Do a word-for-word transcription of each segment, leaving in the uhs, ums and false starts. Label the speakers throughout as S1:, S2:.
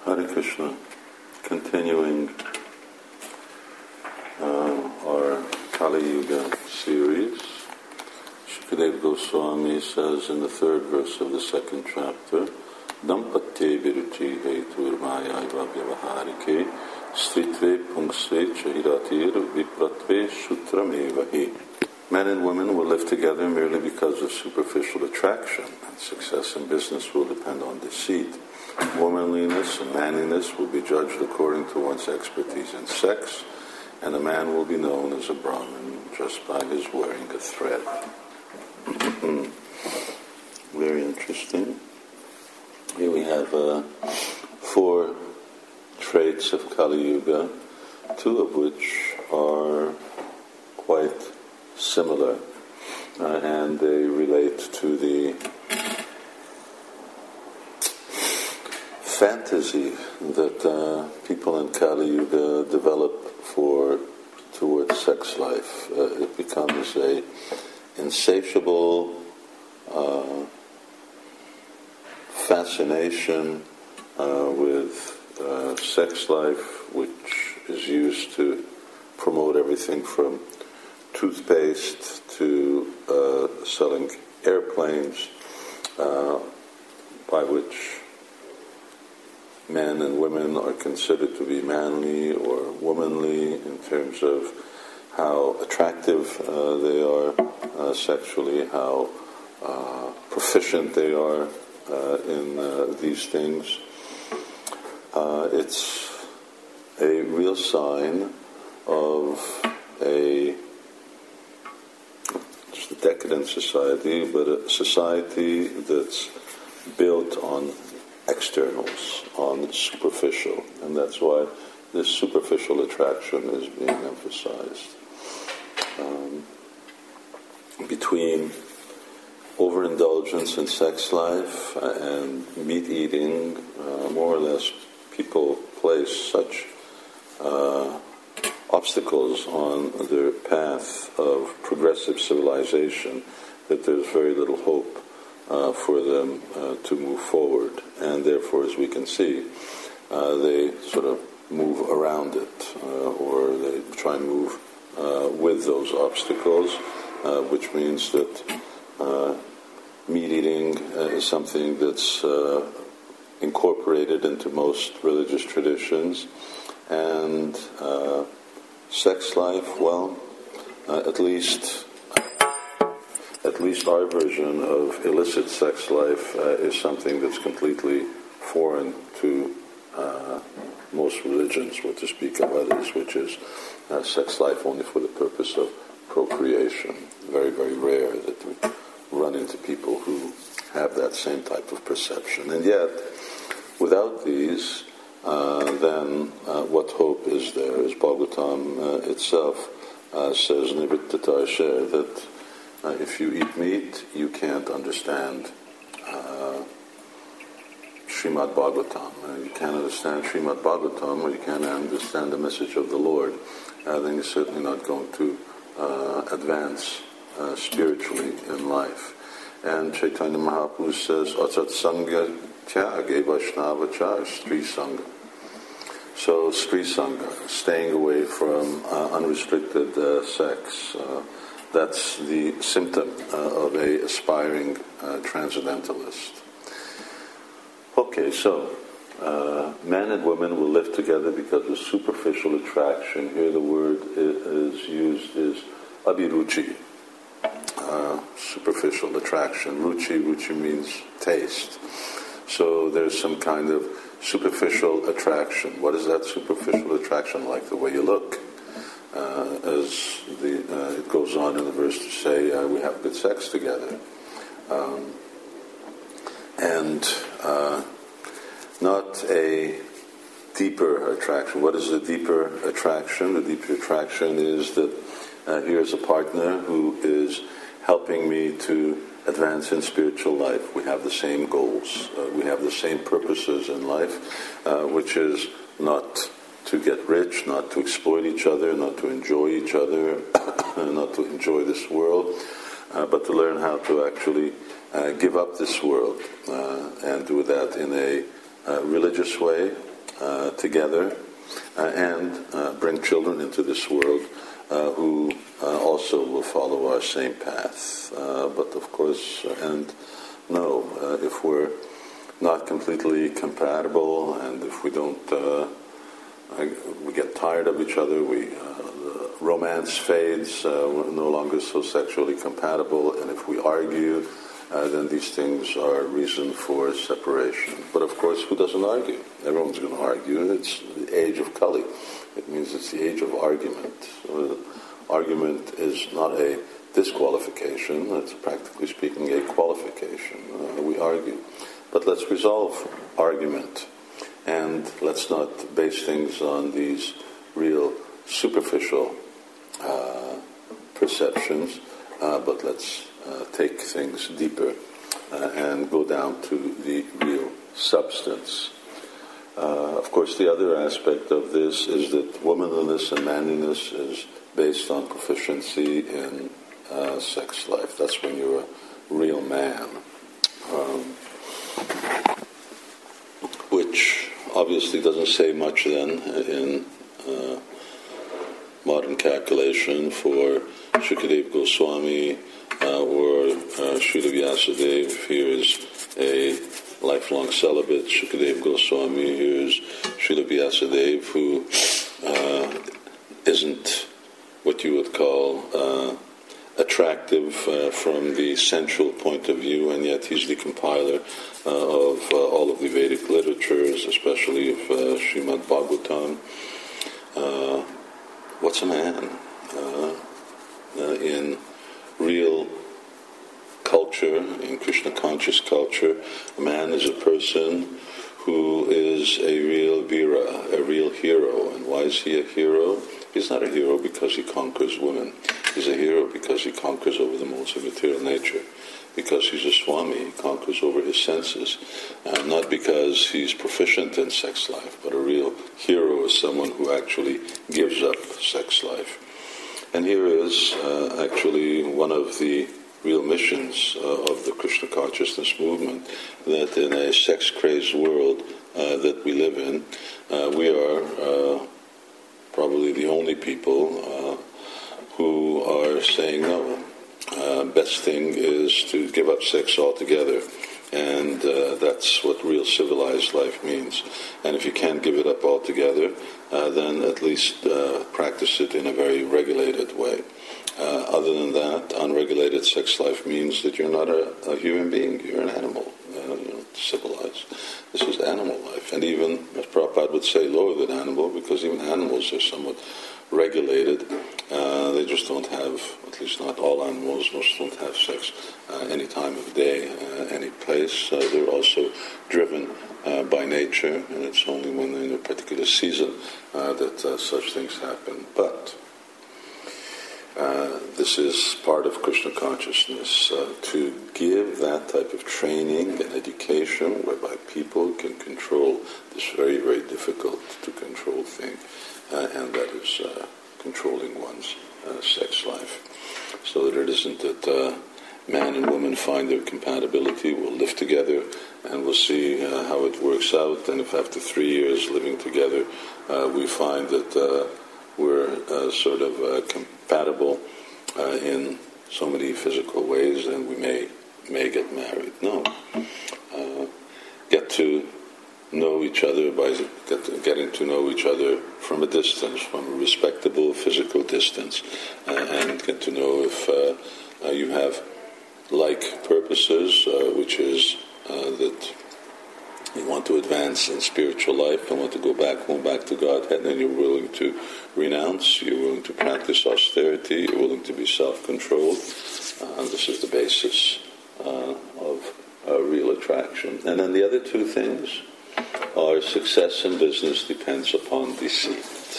S1: Hare Krishna. Continuing uh, our Kali Yuga series, Shukadeva Goswami says in the third verse of the second chapter, Dampatye viruchi hetur mayaiva vyavaharike stritve pungsve chahiratir vipratve sutramevahi. Men and women will live together merely because of superficial attraction, and success in business will depend on deceit. Womanliness and manliness will be judged according to one's expertise in sex, and a man will be known as a Brahmin just by his wearing a thread. Very interesting. Here we have uh, four traits of Kali Yuga, two of which are quite similar, uh, and they relate to the fantasy that uh, people in Kali Yuga develop for towards sex life. Uh, it becomes a insatiable uh, fascination uh, with uh, sex life, which is used to promote everything from toothpaste to uh, selling airplanes, uh, by which men and women are considered to be manly or womanly in terms of how attractive uh, they are uh, sexually, how uh, proficient they are uh, in uh, these things. Uh, it's a real sign of a, it's a decadent society, but a society that's built on externals, on superficial, and that's why this superficial attraction is being emphasized. Um, between overindulgence in sex life and meat eating, uh, more or less people place such uh, obstacles on their path of progressive civilization that there's very little hope Uh, for them uh, to move forward, and therefore, as we can see, uh, they sort of move around it, uh, or they try and move uh, with those obstacles, uh, which means that uh, meat eating uh, is something that's uh, incorporated into most religious traditions, and uh, sex life, well, uh, at least At least our version of illicit sex life uh, is something that's completely foreign to uh, most religions, what to speak of others, which is uh, sex life only for the purpose of procreation. Very, very rare that we run into people who have that same type of perception. And yet, without these, uh, then uh, what hope is there? As Bhagavatam uh, itself uh, says, Nivrittatashe, that Uh, if you eat meat, you can't understand uh, Srimad Bhagavatam. Uh, you can't understand Srimad Bhagavatam, or you can't understand the message of the Lord. Uh, then you're certainly not going to uh, advance uh, spiritually in life. And Chaitanya Mahaprabhu says, Atsat Sangha Tyage Vaishnava Cha Stri Sangha. So, Stri Sangha, staying away from uh, unrestricted uh, sex. Uh, That's the symptom uh, of a aspiring uh, transcendentalist. Okay, so uh, men and women will live together because of superficial attraction. Here the word is used is abhiruchi, uh, superficial attraction. Ruchi, ruchi means taste. So there's some kind of superficial attraction. What is that superficial attraction like? The way you look. Uh, as the, uh, it goes on in the verse to say, uh, we have good sex together. Um, and uh, not a deeper attraction. What is the deeper attraction? The deeper attraction is that uh, here's a partner who is helping me to advance in spiritual life. We have the same goals. Uh, we have the same purposes in life, uh, which is not to get rich, not to exploit each other, not to enjoy each other, not to enjoy this world, uh, but to learn how to actually uh, give up this world uh, and do that in a uh, religious way, uh, together uh, and uh, bring children into this world uh, who uh, also will follow our same path. Uh, but of course, and no, uh, if we're not completely compatible and if we don't, uh, we get tired of each other, we uh, the romance fades, uh, we're no longer so sexually compatible, and if we argue, Uh, then these things are reason for separation. But of course, who doesn't argue? Everyone's going to argue. It's the age of Kali. It means it's the age of argument. So, argument is not a disqualification. It's practically speaking a qualification. Uh, we argue. But let's resolve argument. And let's not base things on these real superficial uh, perceptions, uh, but let's Uh, take things deeper uh, and go down to the real substance. Uh, of course, the other aspect of this is that womanliness and manliness is based on proficiency in uh, sex life. That's when you're a real man. Um, which obviously doesn't say much then in uh, modern calculation for Shukadev Goswami, Uh, or uh, Srila Vyasadeva. Here is a lifelong celibate, Shukadev Goswami. Here is Srila Vyasadeva, who uh, isn't what you would call uh, attractive uh, from the sensual point of view, and yet he's the compiler uh, of uh, all of the Vedic literatures, especially of uh, Srimad Bhagavatam. Uh, what's a man? Uh, uh, in real culture, in Krishna conscious culture, a man is a person who is a real vira, a real hero. And why is he a hero? He's not a hero because he conquers women. He's a hero because he conquers over the modes of material nature. Because he's a Swami, he conquers over his senses. Uh, not because he's proficient in sex life, but a real hero is someone who actually gives up sex life. And here is uh, actually one of the real missions uh, of the Krishna consciousness movement, that in a sex-crazed world uh, that we live in, uh, we are uh, probably the only people uh, who are saying no. Uh, best thing is to give up sex altogether. And uh, that's what real civilized life means. And if you can't give it up altogether, uh, then at least uh, practice it in a very regulated way. Uh, other than that, unregulated sex life means that you're not a, a human being, you're an animal, uh, you're not civilized. This is animal life. And even, as Prabhupada would say, lower than animal, because even animals are somewhat regulated. Uh, they just don't have, at least not all animals, most don't have sex uh, any time of day, uh, any place. Uh, they're also driven uh, by nature, and it's only when they're in a particular season uh, that uh, such things happen. But uh, this is part of Krishna consciousness, uh, to give that type of training and education whereby people can control this very, very difficult to control thing. Uh, and that is uh, controlling one's uh, sex life. So that it isn't that uh, man and woman find their compatibility, will live together, and we'll see uh, how it works out. And if after three years living together, uh, we find that uh, we're uh, sort of uh, compatible uh, in so many physical ways, then we may may get married. No. Uh, get to know each other by get to, getting to know each other from a distance, from a respectable physical distance, uh, and get to know if uh, uh, you have like purposes, uh, which is uh, that you want to advance in spiritual life and want to go back home, back to Godhead, and you're willing to renounce, you're willing to practice austerity, you're willing to be self-controlled. Uh, this is the basis uh, of uh, real attraction. And then the other two things, our success in business depends upon deceit.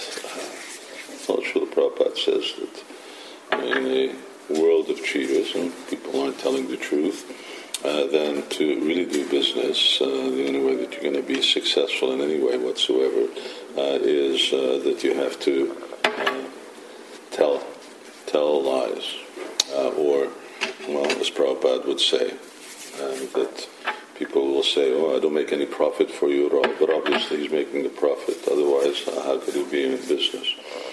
S1: Uh, well, Srila Prabhupada says that in a world of cheaters and people aren't telling the truth, uh, then to really do business, uh, the only way that you're going to be successful in any way whatsoever uh, is uh, that you have to uh, tell tell lies. Uh, or, well, as Prabhupada would say, uh, that people will say, oh, I don't make any profit for you at all, but obviously he's making the profit. Otherwise, uh, how could he be in business?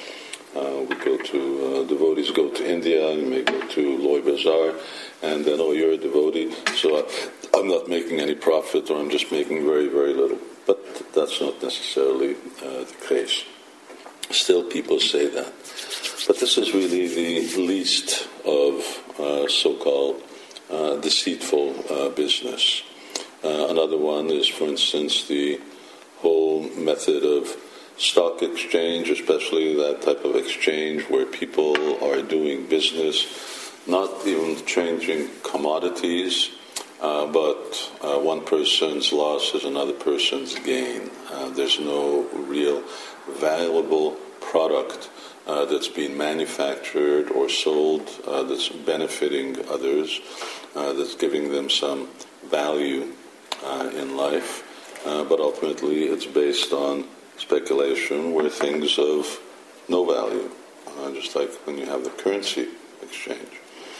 S1: Uh, we go to, uh, devotees go to India, and you may go to Loy Bazaar, and then, oh, you're a devotee, so I, I'm not making any profit, or I'm just making very, very little. But that's not necessarily uh, the case. Still, people say that. But this is really the least of uh, so-called uh, deceitful uh, business. Uh, another one is, for instance, the whole method of stock exchange, especially that type of exchange where people are doing business, not even changing commodities, uh, but uh, one person's loss is another person's gain. Uh, there's no real valuable product uh, that's being manufactured or sold uh, that's benefiting others, uh, that's giving them some value uh, in life, uh, but ultimately it's based on speculation where things of no value, uh, just like when you have the currency exchange.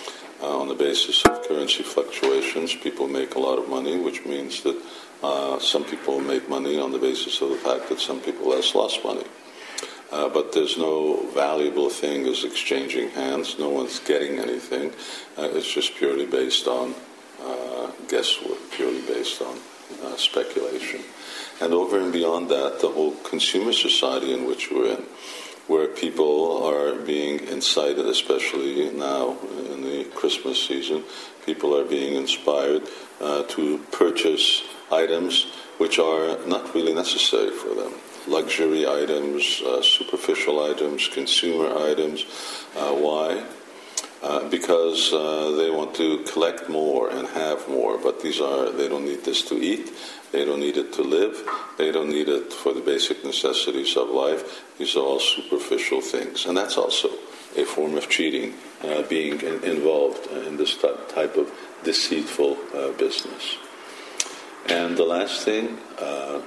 S1: Uh, on the basis of currency fluctuations, people make a lot of money, which means that uh, some people make money on the basis of the fact that some people has lost money. Uh, but there's no valuable thing as exchanging hands. No one's getting anything. Uh, it's just purely based on uh, guesswork, purely based on uh, speculation. And over and beyond that, the whole consumer society in which we're in, where people are being incited, especially now in the Christmas season, people are being inspired uh, to purchase items which are not really necessary for them. Luxury items, uh, superficial items, consumer items. Uh, why? Uh, because uh, they want to collect more and have more, but these are, they don't need this to eat, they don't need it to live, they don't need it for the basic necessities of life. These are all superficial things. And that's also a form of cheating, uh, being in, involved in this type of deceitful uh, business. And the last thing, uh,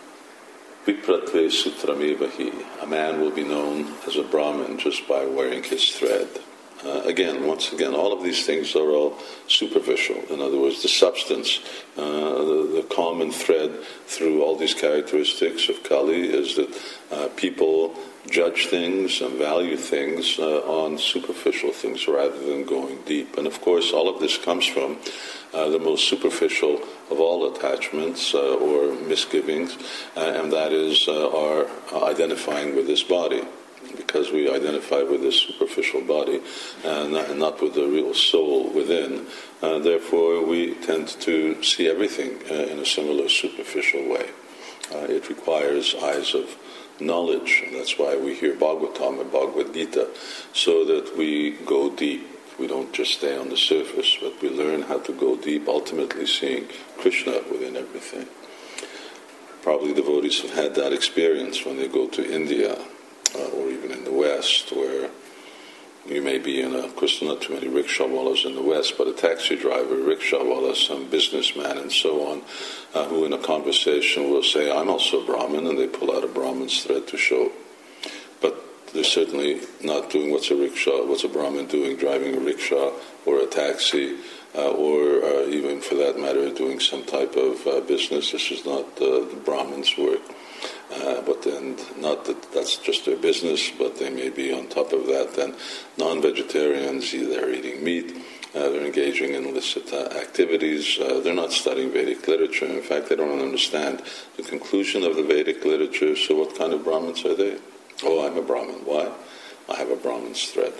S1: Vipratve Sutramevahi, a man will be known as a Brahmin just by wearing his thread. Uh, again, once again, all of these things are all superficial. In other words, the substance, uh, the, the common thread through all these characteristics of Kali is that uh, people judge things and value things uh, on superficial things rather than going deep. And of course, all of this comes from uh, the most superficial of all attachments uh, or misgivings, uh, and that is uh, our identifying with this body. Because we identify with this superficial body and not, and not with the real soul within, uh, therefore we tend to see everything uh, in a similar superficial way. Uh, it requires eyes of knowledge, and that's why we hear Bhagavatam and Bhagavad Gita, so that we go deep. We don't just stay on the surface, but we learn how to go deep, ultimately seeing Krishna within everything. Probably devotees have had that experience when they go to India, Uh, or even in the West, where you may be in a, of course not too many rickshawwalas in the West, but a taxi driver, rickshawwala, some businessman and so on, uh, who in a conversation will say, I'm also Brahmin, and they pull out a Brahmin's thread to show. But they're certainly not doing what's a rickshaw, what's a Brahmin doing, driving a rickshaw or a taxi, uh, or uh, even for that matter doing some type of uh, business. This is not uh, the Brahmin's work. Uh, but then, not that that's just their business, but they may be on top of that then non-vegetarians, they're eating meat, uh, they're engaging in illicit uh, activities, uh, they're not studying Vedic literature. In fact, they don't understand the conclusion of the Vedic literature, so what kind of Brahmins are they? Oh, I'm a Brahmin. Why? I have a Brahmin's thread.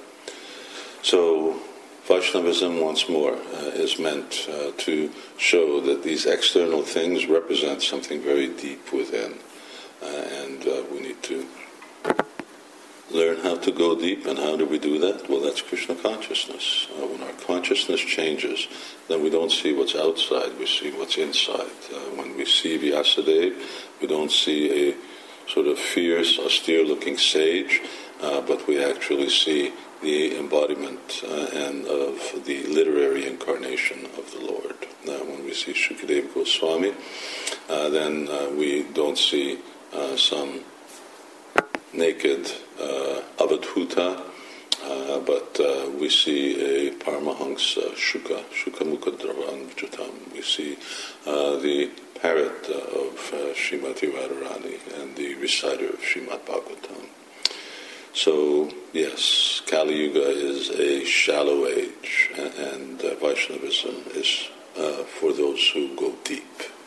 S1: So, Vaishnavism, once more, uh, is meant uh, to show that these external things represent something very deep within. Uh, and uh, we need to learn how to go deep. And how do we do that? Well, that's Krishna consciousness. Uh, when our consciousness changes, then we don't see what's outside, we see what's inside. Uh, when we see Vyasadeva, we don't see a sort of fierce, austere-looking sage, uh, but we actually see the embodiment uh, and of the literary incarnation of the Lord. Uh, when we see Shukadeva Goswami, uh, then uh, we don't see Uh, some naked uh, avadhuta, Uh, but uh, we see a Paramahansa Shuka, Shuka Mukhadravanjutam. We see uh, the parrot uh, of uh, Srimati Radharani and the reciter of Srimad Bhagavatam. So, yes, Kali Yuga is a shallow age, and, and uh, Vaishnavism is uh, for those who go deep.